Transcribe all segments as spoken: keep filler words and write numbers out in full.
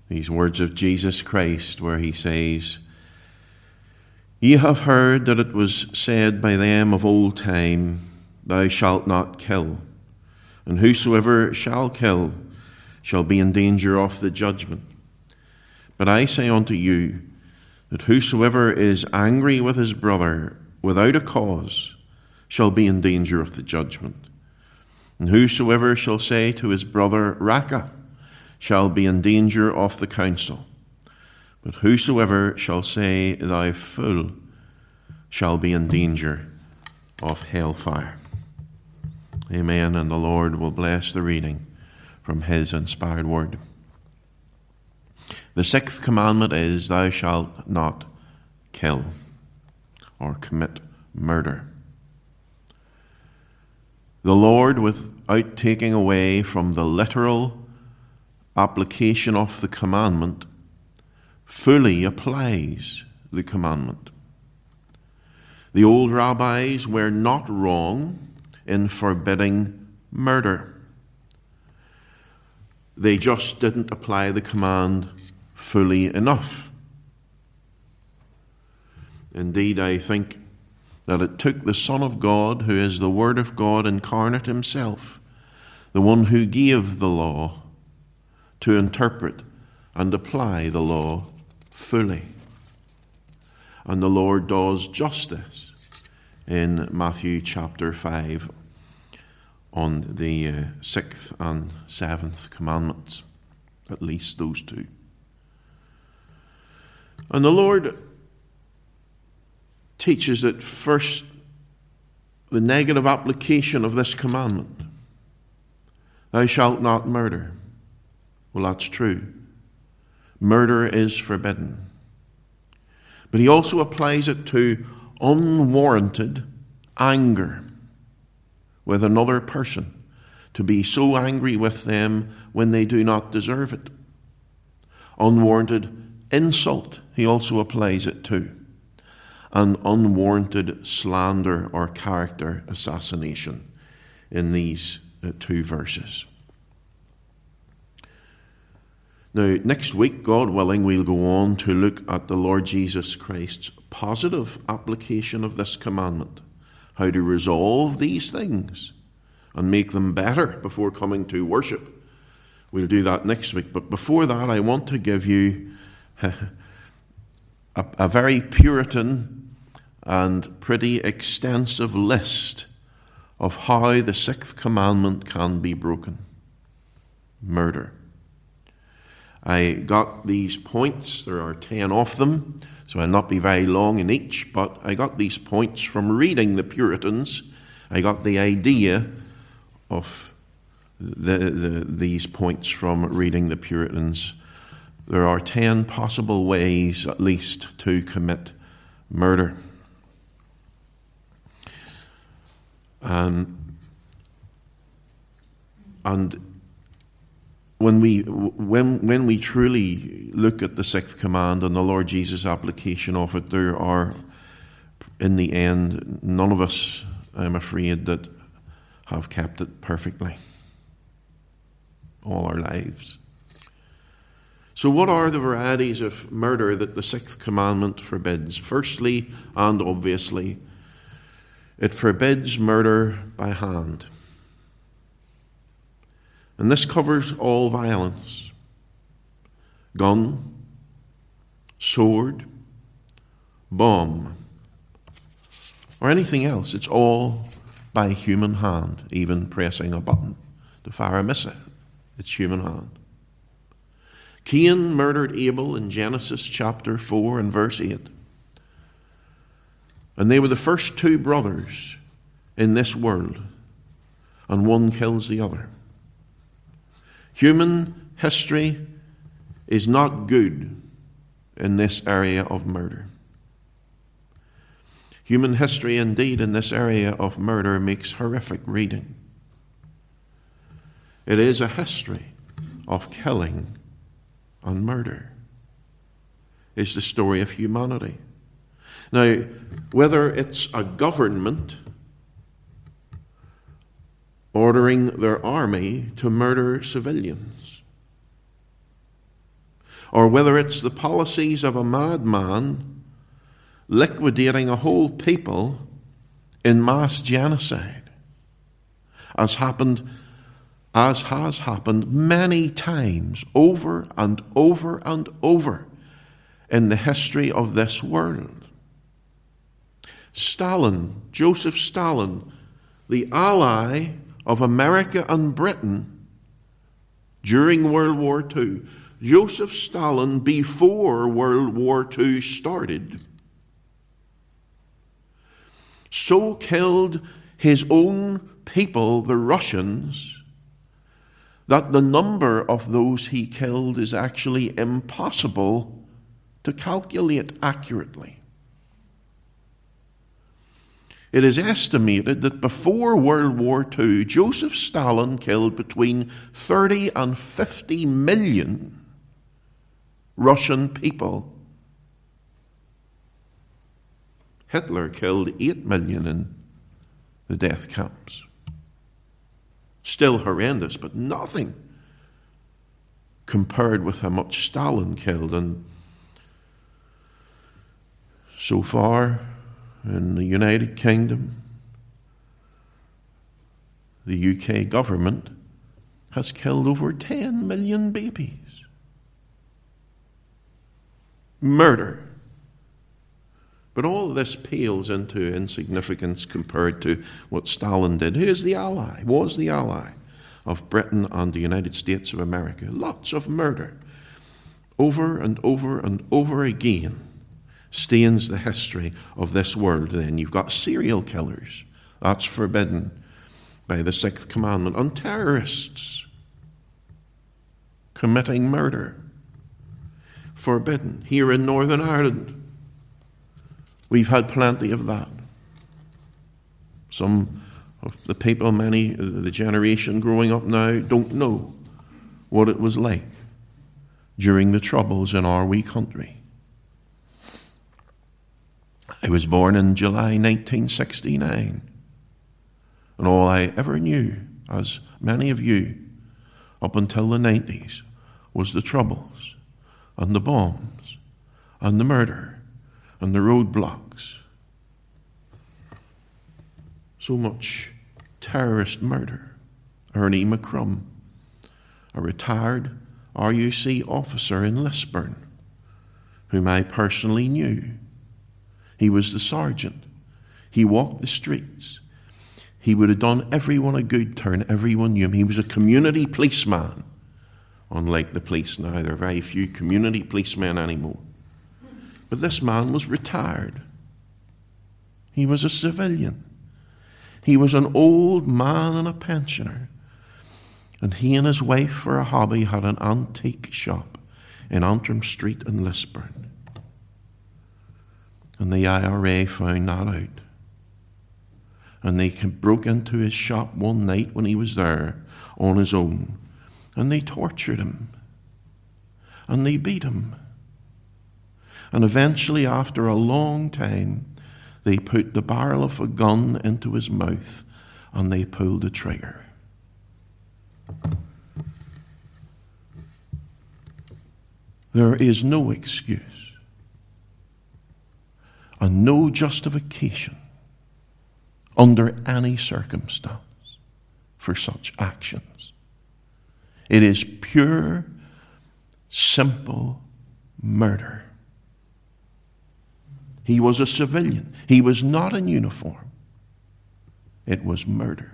These words of Jesus Christ where he says, "Ye have heard that it was said by them of old time, Thou shalt not kill, and whosoever shall kill shall be in danger of the judgment. But I say unto you, that whosoever is angry with his brother without a cause shall be in danger of the judgment. And whosoever shall say to his brother, Raca, shall be in danger of the council. But whosoever shall say, Thou fool, shall be in danger of hellfire." Amen, and the Lord will bless the reading from his inspired word. The sixth commandment is, Thou shalt not kill or commit murder. The Lord, without taking away from the literal application of the commandment, fully applies the commandment. The old rabbis were not wrong in forbidding murder. They just didn't apply the command fully enough. Indeed, I think that it took the Son of God, who is the Word of God incarnate himself, the one who gave the law, to interpret and apply the law fully. And the Lord does just this in Matthew chapter five on the uh, sixth and seventh commandments, at least those two. And the Lord teaches that first, the negative application of this commandment, Thou shalt not murder. Well, that's true. Murder is forbidden. But he also applies it to unwarranted anger with another person, to be so angry with them when they do not deserve it. Unwarranted insult, he also applies it to. And unwarranted slander or character assassination in these uh, two verses. Now, next week, God willing, we'll go on to look at the Lord Jesus Christ's positive application of this commandment, how to resolve these things and make them better before coming to worship. We'll do that next week. But before that, I want to give you a, a very Puritan and pretty extensive list of how the sixth commandment can be broken. Murder. I got these points, there are ten of them, so I'll not be very long in each, but I got these points from reading the Puritans. I got the idea of the, the, these points from reading the Puritans. There are ten possible ways, at least, to commit murder. Um, and when we when when we truly look at the sixth command and the Lord Jesus' application of it, there are, in the end, none of us, I'm afraid, that have kept it perfectly all our lives. So what are the varieties of murder that the sixth commandment forbids? Firstly, and obviously, it forbids murder by hand. And this covers all violence. Gun, sword, bomb, or anything else. It's all by human hand, even pressing a button to fire a missile. It's human hand. Cain murdered Abel in Genesis chapter four and verse eight. And they were the first two brothers in this world, and one kills the other. Human history is not good in this area of murder. Human history, indeed, in this area of murder makes horrific reading. It is a history of killing and murder. It's the story of humanity. Now, whether it's a government ordering their army to murder civilians, or whether it's the policies of a madman liquidating a whole people in mass genocide, as happened, as has happened many times over and over and over in the history of this world. Stalin, Joseph Stalin, the ally of America and Britain during World War Two, Joseph Stalin, before World War Two started, so killed his own people, the Russians, that the number of those he killed is actually impossible to calculate accurately. It is estimated that before World War Two, Joseph Stalin killed between thirty and fifty million Russian people. Hitler killed eight million in the death camps. Still horrendous, but nothing compared with how much Stalin killed. And so far, in the United Kingdom, the U K government has killed over ten million babies. Murder. But all of this pales into insignificance compared to what Stalin did. Who is the ally, was the ally of Britain and the United States of America. Lots of murder. Over and over and over again stains the history of this world. Then you've got serial killers. That's forbidden by the Sixth Commandment. And terrorists committing murder. Forbidden. Here in Northern Ireland, we've had plenty of that. Some of the people, many, the generation growing up now, don't know what it was like during the Troubles in our wee country. I was born in July nineteen sixty-nine, and all I ever knew, as many of you, up until the nineties, was the Troubles, and the bombs, and the murder, and the roadblocks. So much terrorist murder. Ernie McCrum, a retired R U C officer in Lisburn, whom I personally knew. He was the sergeant. He walked the streets. He would have done everyone a good turn. Everyone knew him. He was a community policeman. Unlike the police now, there are very few community policemen anymore. But this man was retired. He was a civilian. He was an old man and a pensioner. And he and his wife, for a hobby, had an antique shop in Antrim Street in Lisburn. And the I R A found that out. And they broke into his shop one night when he was there on his own. And they tortured him. And they beat him. And eventually, after a long time, they put the barrel of a gun into his mouth and they pulled the trigger. There is no excuse and no justification under any circumstance for such actions. It is pure, simple murder. He was a civilian. He was not in uniform. It was murder.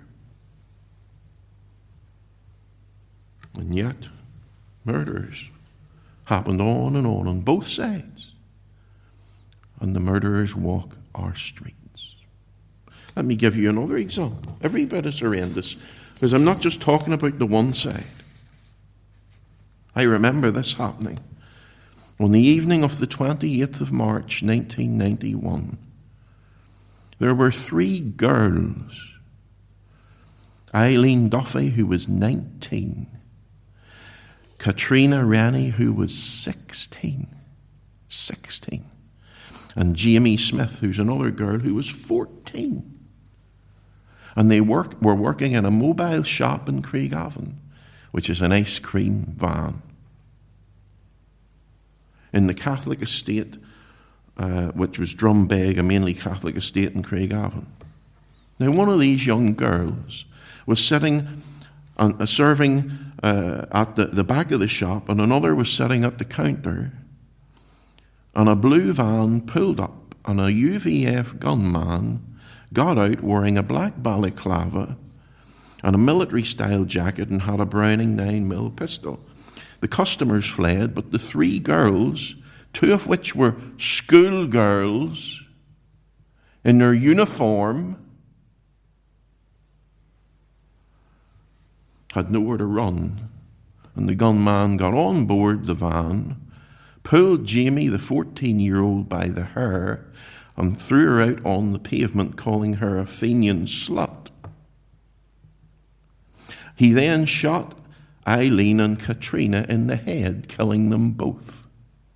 And yet, murders happened on and on on both sides. And the murderers walk our streets. Let me give you another example. Every bit as horrendous, because I'm not just talking about the one side. I remember this happening. On the evening of the twenty-eighth of March, nineteen ninety-one, there were three girls. Eileen Duffy, who was nineteen. Katrina Rennie, who was sixteen. sixteen. And Jamie Smith, who's another girl who was fourteen. And they work, were working in a mobile shop in Craigavon, which is an ice cream van. in the Catholic estate, uh, which was Drumbeg, a mainly Catholic estate in Craigavon. Now, one of these young girls was sitting and uh, serving uh, at the, the back of the shop, and another was sitting at the counter, and a blue van pulled up, and a U V F gunman got out wearing a black balaclava and a military-style jacket and had a Browning nine mil pistol. The customers fled, but the three girls, two of which were schoolgirls in their uniform, had nowhere to run. And the gunman got on board the van, pulled Jamie, the fourteen-year-old, by the hair and threw her out on the pavement, calling her a Fenian slut. He then shot Eileen and Katrina in the head, killing them both.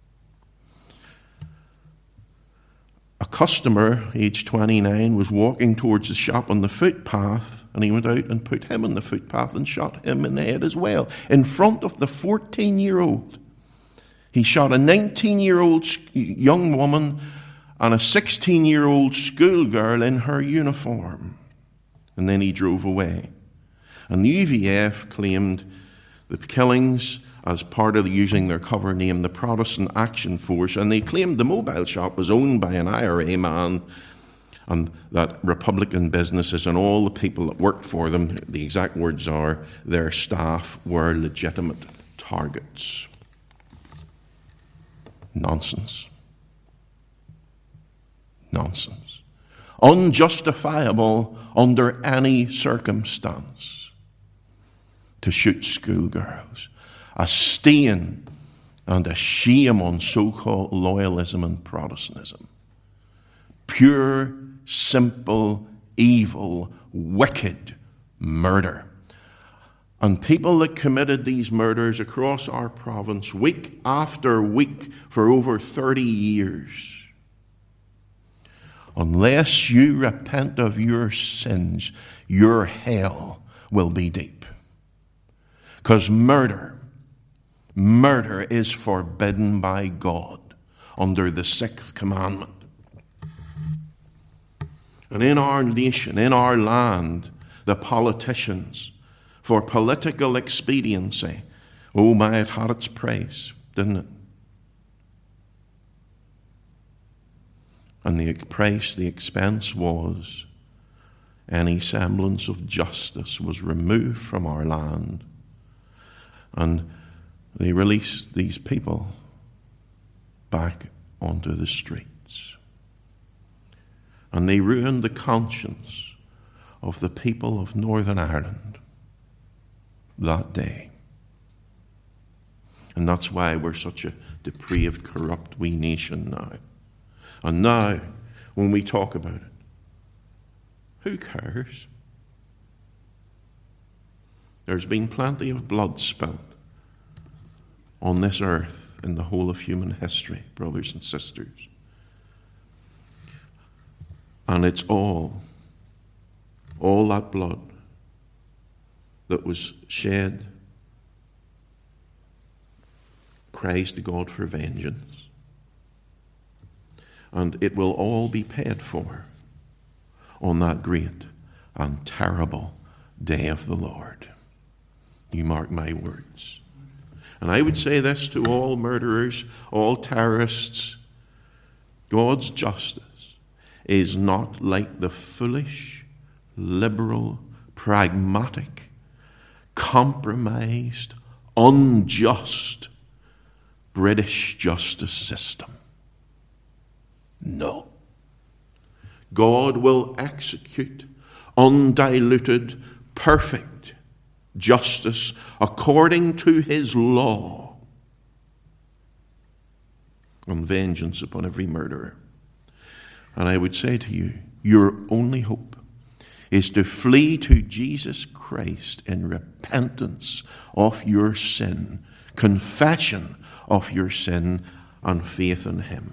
A customer, aged twenty-nine, was walking towards the shop on the footpath, and he went out and put him on the footpath and shot him in the head as well, in front of the fourteen-year-old. He shot a nineteen-year-old young woman and a sixteen-year-old schoolgirl in her uniform. And then he drove away. And the U V F claimed the killings as part of using their cover name, the Protestant Action Force, and they claimed the mobile shop was owned by an I R A man, and that Republican businesses and all the people that worked for them, the exact words are, their staff were legitimate targets. Nonsense. Nonsense. Unjustifiable under any circumstance to shoot schoolgirls. A stain and a shame on so-called loyalism and Protestantism. Pure, simple, evil, wicked murder. And people that committed these murders across our province week after week for over thirty years, unless you repent of your sins, your hell will be deep. Because murder, murder is forbidden by God under the sixth commandment. And in our nation, in our land, the politicians, for political expediency, oh my, it had its price, didn't it? And the price, the expense was any semblance of justice was removed from our land. And they released these people back onto the streets. And they ruined the conscience of the people of Northern Ireland that day. And that's why we're such a depraved, corrupt wee nation now. And now, when we talk about it, who cares? There's been plenty of blood spilled on this earth in the whole of human history, brothers and sisters. And it's all, all that blood that was shed cries to God for vengeance. And it will all be paid for on that great and terrible day of the Lord. You mark my words. And I would say this to all murderers, all terrorists: God's justice is not like the foolish, liberal, pragmatic, compromised, unjust British justice system. No. God will execute undiluted, perfect justice according to his law, and vengeance upon every murderer. And I would say to you, your only hope is to flee to Jesus Christ in repentance of your sin, confession of your sin, and faith in him.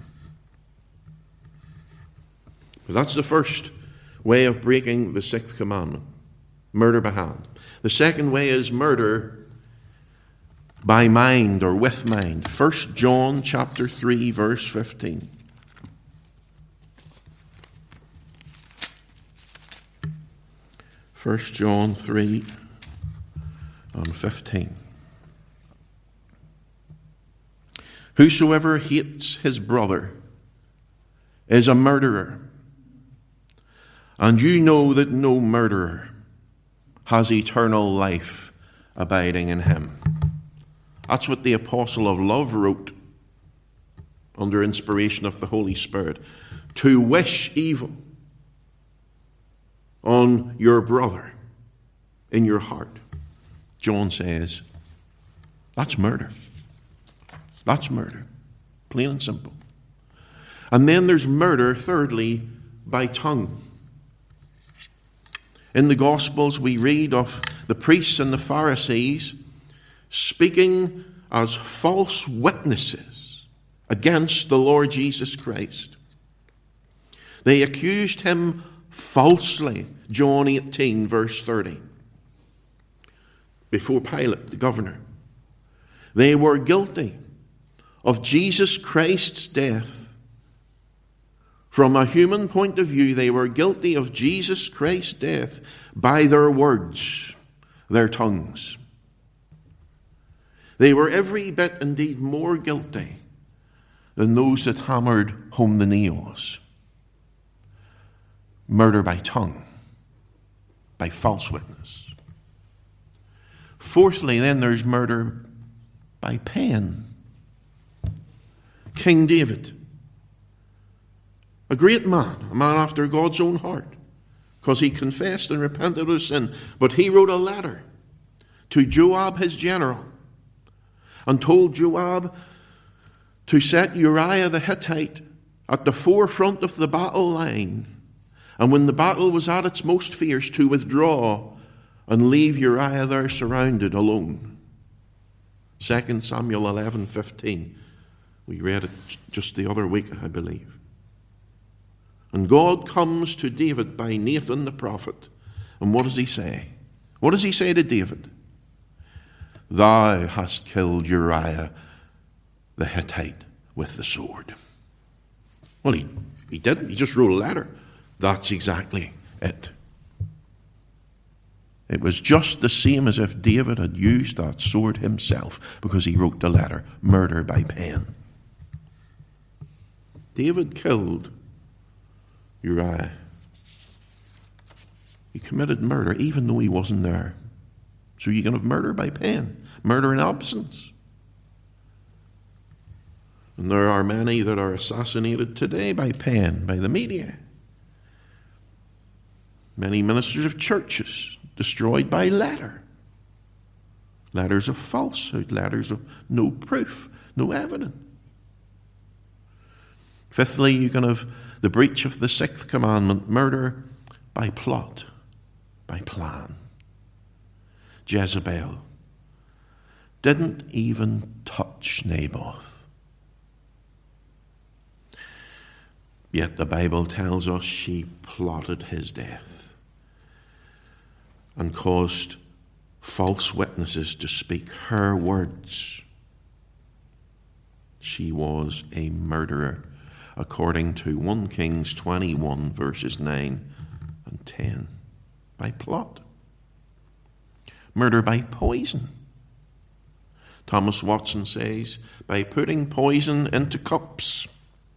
But that's the first way of breaking the sixth commandment: murder by hand. The second way is murder by mind or with mind. First John chapter three, verse fifteen. First John three and fifteen. Whosoever hates his brother is a murderer, and you know that no murderer has eternal life abiding in him. That's what the apostle of love wrote under inspiration of the Holy Spirit. To wish evil on your brother in your heart. John says, that's murder. That's murder. Plain and simple. And then there's murder, thirdly, by tongue. In the Gospels, we read of the priests and the Pharisees speaking as false witnesses against the Lord Jesus Christ. They accused him falsely, John eighteen, verse thirty, before Pilate, the governor. They were guilty of Jesus Christ's death. From a human point of view, they were guilty of Jesus Christ's death by their words, their tongues. They were every bit, indeed, more guilty than those that hammered home the nails. Murder by tongue, by false witness. Fourthly, then, there's murder by pen. King David, a great man, a man after God's own heart, because he confessed and repented of sin. But he wrote a letter to Joab, his general, and told Joab to set Uriah the Hittite at the forefront of the battle line, and when the battle was at its most fierce, to withdraw and leave Uriah there surrounded alone. Second Samuel eleven fifteen. We read it just the other week, I believe. And God comes to David by Nathan the prophet. And what does he say? What does he say to David? Thou hast killed Uriah the Hittite with the sword. Well, he, he didn't. He just wrote a letter. That's exactly it. It was just the same as if David had used that sword himself, because he wrote the letter, murder by pen. David killed Uriah. He committed murder even though he wasn't there. So you can have murder by pen, murder in absence. And there are many that are assassinated today by pen, by the media. Many ministers of churches destroyed by letter. Letters of falsehood, letters of no proof, no evidence. Fifthly, you can have the breach of the sixth commandment, murder by plot, by plan. Jezebel didn't even touch Naboth. Yet the Bible tells us she plotted his death and caused false witnesses to speak her words. She was a murderer, according to First Kings twenty-one, verses nine and ten, by plot. Murder by poison. Thomas Watson says, by putting poison into cups.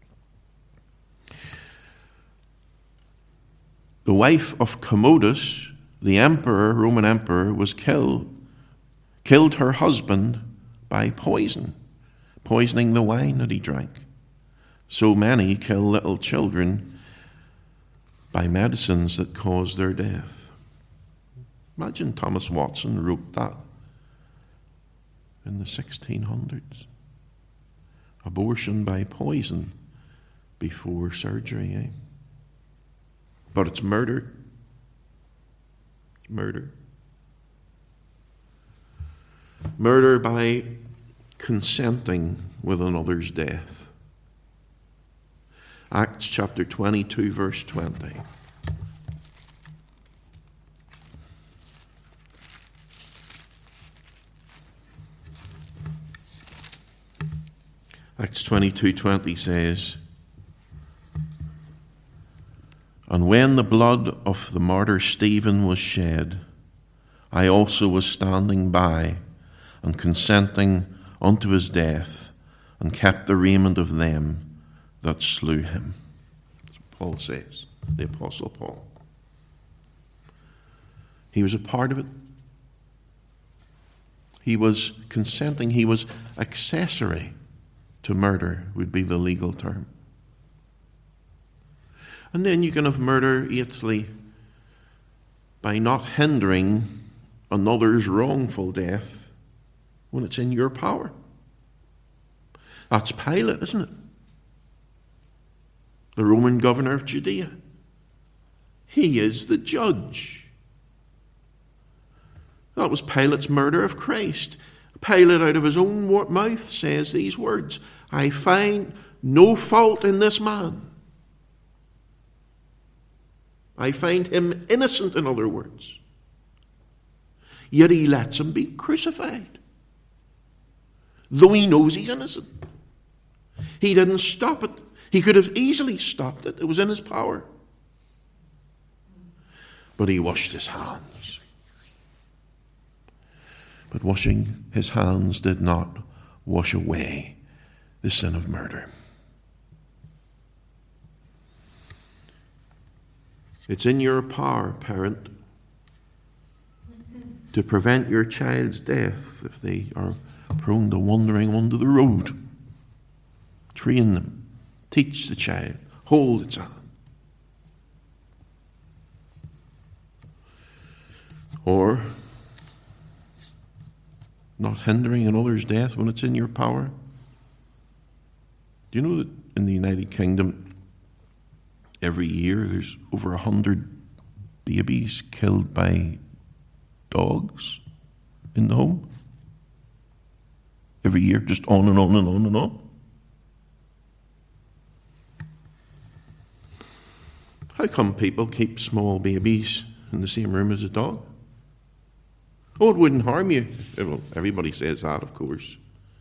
The wife of Commodus, the emperor, Roman emperor, was killed, killed her husband by poison, poisoning the wine that he drank. So many kill little children by medicines that cause their death. Imagine Thomas Watson wrote that in the sixteen hundreds. Abortion by poison before surgery. Eh? But it's murder. It's murder. Murder by consenting with another's death. Acts chapter twenty-two, verse twenty. Acts twenty-two twenty says, "And when the blood of the martyr Stephen was shed, I also was standing by and consenting unto his death, and kept the raiment of them that slew him." That's what Paul says, the Apostle Paul. He was a part of it. He was consenting. He was accessory to murder, would be the legal term. And then you can have murder, eighthly, by not hindering another's wrongful death when it's in your power. That's Pilate, isn't it? The Roman governor of Judea. He is the judge. That was Pilate's murder of Christ. Pilate, out of his own mouth, says these words, "I find no fault in this man. I find him innocent," in other words. Yet he lets him be crucified, though he knows he's innocent. He didn't stop it. He could have easily stopped it. It was in his power. But he washed his hands. But washing his hands did not wash away the sin of murder. It's in your power, parent, to prevent your child's death if they are prone to wandering under the road. Train them. Teach the child. Hold its hand. Or not hindering another's death when it's in your power. Do you know that in the United Kingdom, every year there's over a hundred babies killed by dogs in the home? Every year, just on and on and on and on. How come people keep small babies in the same room as a dog? Oh, it wouldn't harm you. Well, everybody says that, of course.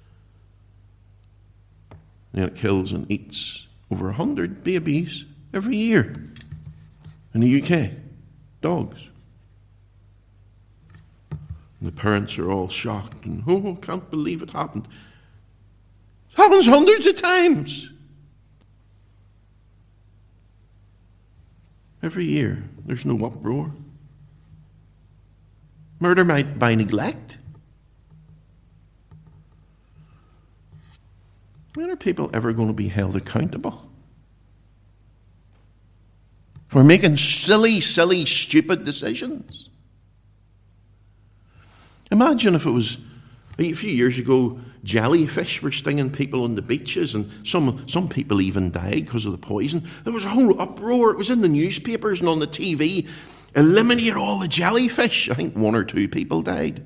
And it kills and eats over a hundred babies every year in the U K. Dogs. And the parents are all shocked and, oh, can't believe it happened. It happens hundreds of times. Every year, there's no uproar. Murder might by neglect. When are people ever going to be held accountable for making silly, silly, stupid decisions? Imagine if it was a few years ago, jellyfish were stinging people on the beaches, and some some people even died because of the poison. There was a whole uproar. It was in the newspapers and on the T V. Eliminate all the jellyfish. I think one or two people died.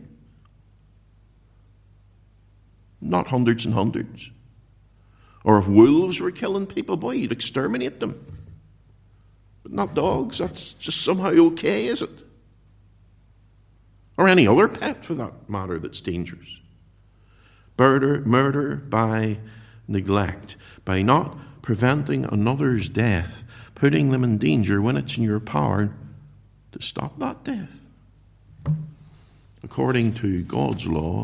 Not hundreds and hundreds. Or if wolves were killing people, boy, you'd exterminate them. But not dogs. That's just somehow okay, is it? Or any other pet, for that matter, that's dangerous. Murder, murder by neglect, by not preventing another's death, putting them in danger when it's in your power to stop that death. According to God's law,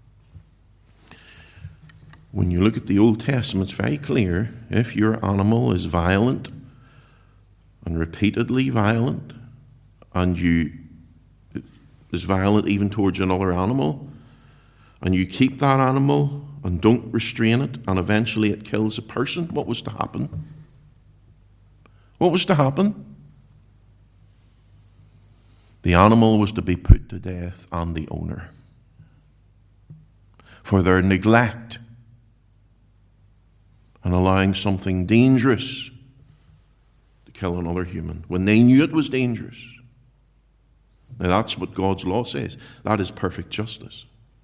when you look at the Old Testament, it's very clear. If your animal is violent and repeatedly violent, and you is violent even towards another animal, and you keep that animal and don't restrain it, and eventually it kills a person, what was to happen? What was to happen? The animal was to be put to death, and the owner, for their neglect and allowing something dangerous to kill another human when they knew it was dangerous. Now that's what God's law says. That is perfect justice.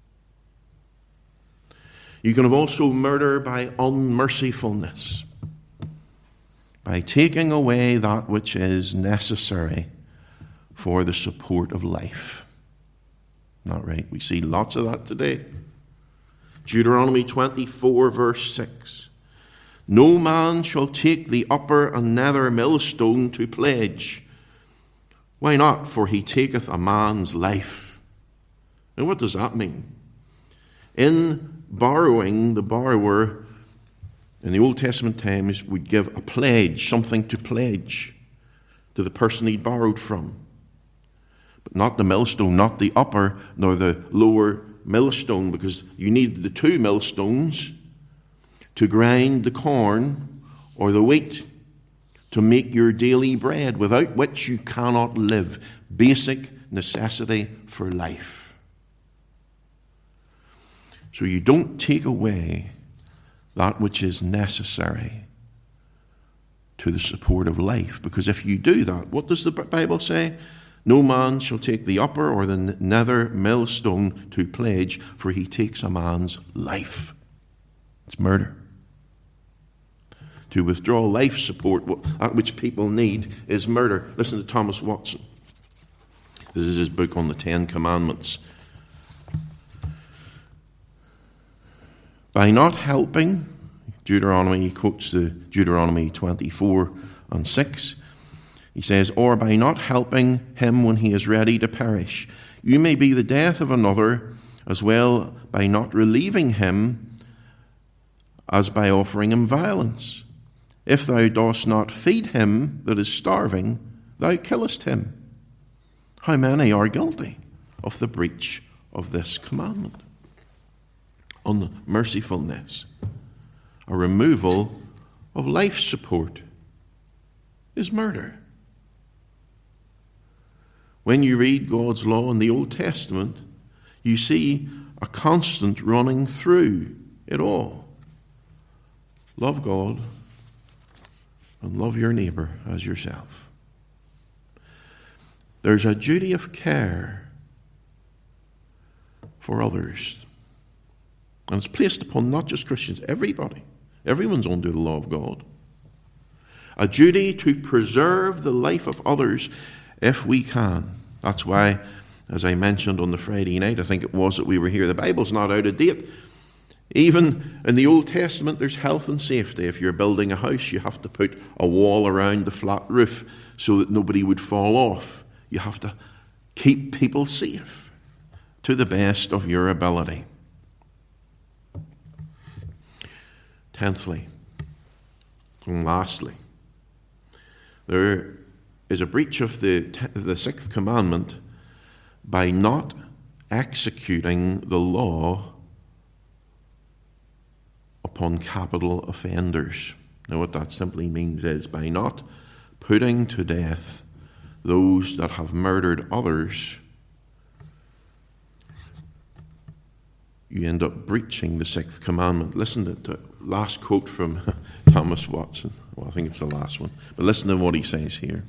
You can have also murder by unmercifulness, by taking away that which is necessary for the support of life. Not right. We see lots of that today. Deuteronomy twenty-four, verse six. No man shall take the upper and nether millstone to pledge. Why not? For he taketh a man's life. Now what does that mean? In borrowing, the borrower in the Old Testament times would give a pledge, something to pledge to the person he borrowed from. But not the millstone, not the upper nor the lower millstone, because you need the two millstones to grind the corn or the wheat to make your daily bread, without which you cannot live. Basic necessity for life. So you don't take away that which is necessary to the support of life, because if you do that, what does the Bible say? No man shall take the upper or the nether millstone to pledge, for he takes a man's life. It's murder. To withdraw life support, that which people need, is murder. Listen to Thomas Watson. This is his book on the Ten Commandments. By not helping, Deuteronomy, he quotes the Deuteronomy twenty-four and six. He says, or by not helping him when he is ready to perish, you may be the death of another, as well by not relieving him as by offering him violence. If thou dost not feed him that is starving, thou killest him. How many are guilty of the breach of this commandment? Unmercifulness, a removal of life support, is murder. When you read God's law in the Old Testament, you see a constant running through it all. Love God and love your neighbour as yourself. There's a duty of care for others. And it's placed upon not just Christians, everybody. Everyone's under the law of God. A duty to preserve the life of others if we can. That's why, as I mentioned on the Friday night, I think it was that we were here, the Bible's not out of date. Even in the Old Testament, there's health and safety. If you're building a house, you have to put a wall around the flat roof so that nobody would fall off. You have to keep people safe to the best of your ability. Tenthly, and lastly, there is a breach of the, the sixth commandment by not executing the law upon capital offenders. Now what that simply means is by not putting to death those that have murdered others, you end up breaching the sixth commandment. Listen to the last quote from Thomas Watson. Well, I think it's the last one. But listen to what he says here.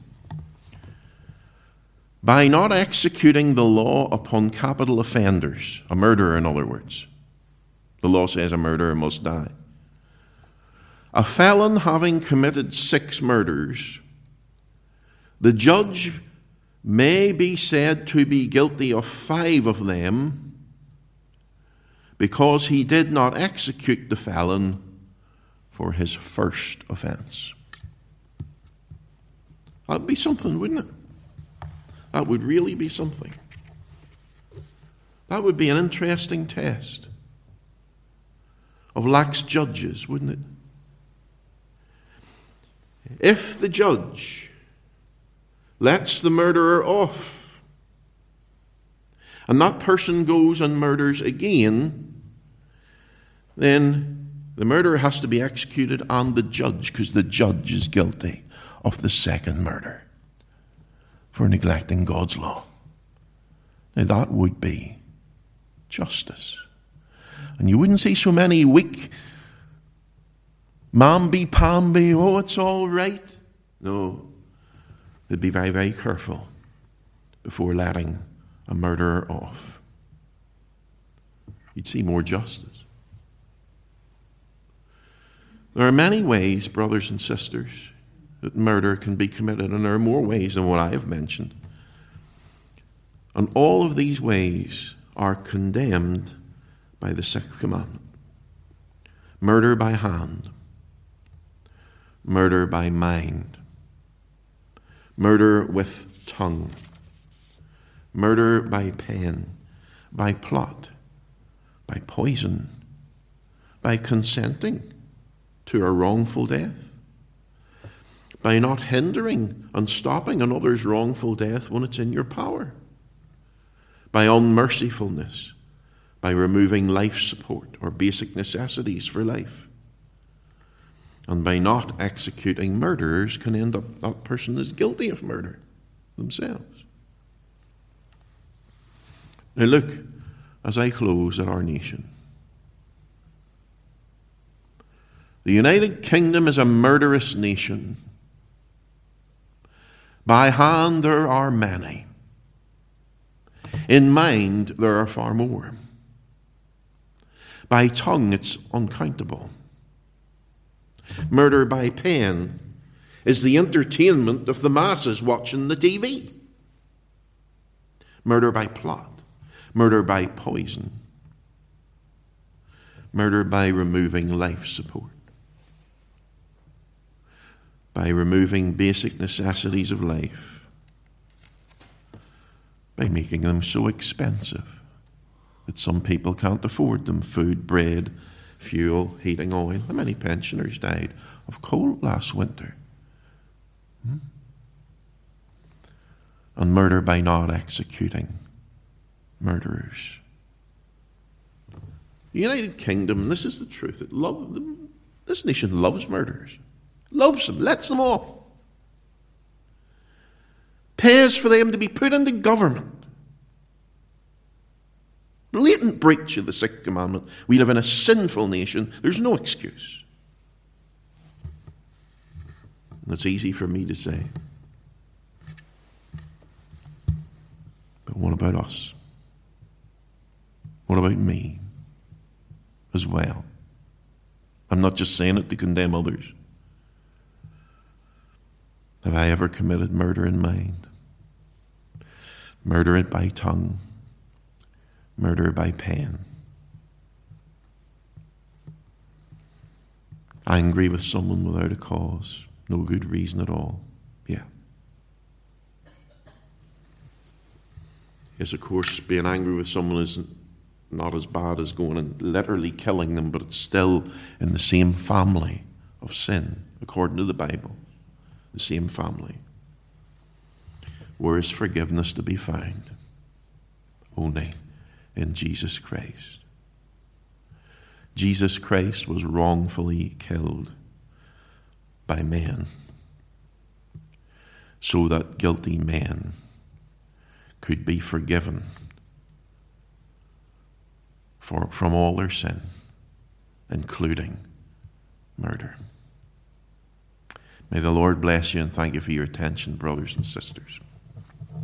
By not executing the law upon capital offenders, a murderer in other words, the law says a murderer must die. A felon having committed six murders, the judge may be said to be guilty of five of them because he did not execute the felon for his first offense. That'd be something, wouldn't it? That would really be something. That would be an interesting test of lax judges, wouldn't it? If the judge lets the murderer off and that person goes and murders again, then the murderer has to be executed on the judge, because the judge is guilty of the second murder for neglecting God's law. Now that would be justice. And you wouldn't see so many weak mamby-pamby, oh, it's all right. No, they'd be very, very careful before letting a murderer off. You'd see more justice. There are many ways, brothers and sisters, that murder can be committed, and there are more ways than what I have mentioned. And all of these ways are condemned by the sixth commandment. Murder by hand. Murder by mind. Murder with tongue. Murder by pen. By plot. By poison. By consenting to a wrongful death. By not hindering and stopping another's wrongful death when it's in your power. By unmercifulness. By removing life support or basic necessities for life. And by not executing murderers can end up that person is guilty of murder themselves. Now look, as I close, at our nation. The United Kingdom is a murderous nation. By hand there are many. In mind there are far more. By tongue it's uncountable. Murder by pen is the entertainment of the masses watching the T V. Murder by plot. Murder by poison. Murder by removing life support. By removing basic necessities of life. By making them so expensive that some people can't afford them. Food, bread, fuel, heating oil. How many pensioners died of cold last winter? Hmm? And murder by not executing murderers. The United Kingdom, this is the truth, it love, this nation loves murderers. Loves them, lets them off. Pays for them to be put into government. Blatant breach of the Sixth Commandment. We live in a sinful nation. There's no excuse. And it's easy for me to say. But what about us? What about me as well? I'm not just saying it to condemn others. Have I ever committed murder in mind? Murder by tongue. Murder by pen. Angry with someone without a cause. No good reason at all. Yeah. Yes, of course, being angry with someone isn't not as bad as going and literally killing them, but it's still in the same family of sin, according to the Bible. The same family. Where is forgiveness to be found? Only in Jesus Christ. Jesus Christ was wrongfully killed by men so that guilty men could be forgiven for, from all their sin, including murder. May the Lord bless you and thank you for your attention, brothers and sisters.